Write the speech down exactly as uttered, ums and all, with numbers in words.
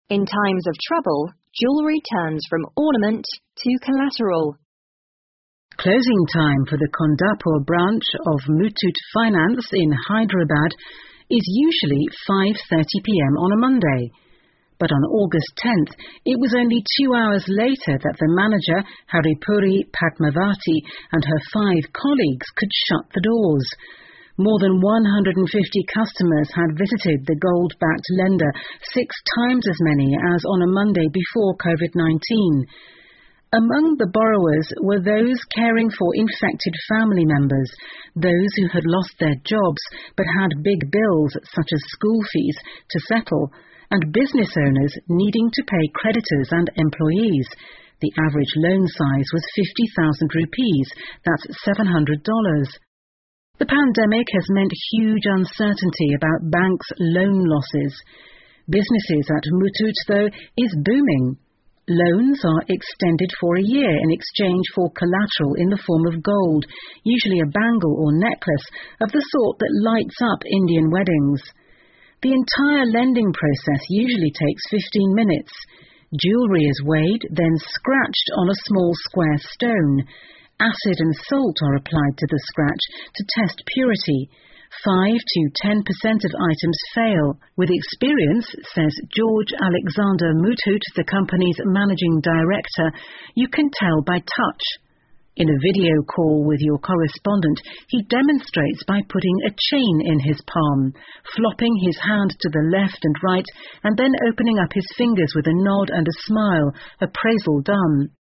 In times of trouble, jewelry turns from ornament to collateral. Closing time for the Kondapur branch of Muthoot Finance in Hyderabad is usually five thirty p m on a Monday. But on August tenth, it was only two hours later that the manager, Haripuri Padmavati, and her five colleagues could shut the doors. More than one hundred fifty customers had visited the gold-backed lender, six times as many as on a Monday before COVID nineteen. Among the borrowers were those caring for infected family members, those who had lost their jobs but had big bills such as school fees to settle, and business owners needing to pay creditors and employees. The average loan size was fifty thousand rupees, that's seven hundred dollars. The pandemic has meant huge uncertainty about banks' loan losses. Businesses at Muthoot, though, is booming. Loans are extended for a year in exchange for collateral in the form of gold, usually a bangle or necklace of the sort that lights up Indian weddings. The entire lending process usually takes fifteen minutes. Jewellery is weighed, then scratched on a small square stone. Acid and salt are applied to the scratch to test purity. Five to ten percent of items fail. With experience, says George Alexander Muthoot, the company's managing director, you can tell by touch. In a video call with your correspondent, he demonstrates by putting a chain in his palm, flopping his hand to the left and right, and then opening up his fingers with a nod and a smile, appraisal done.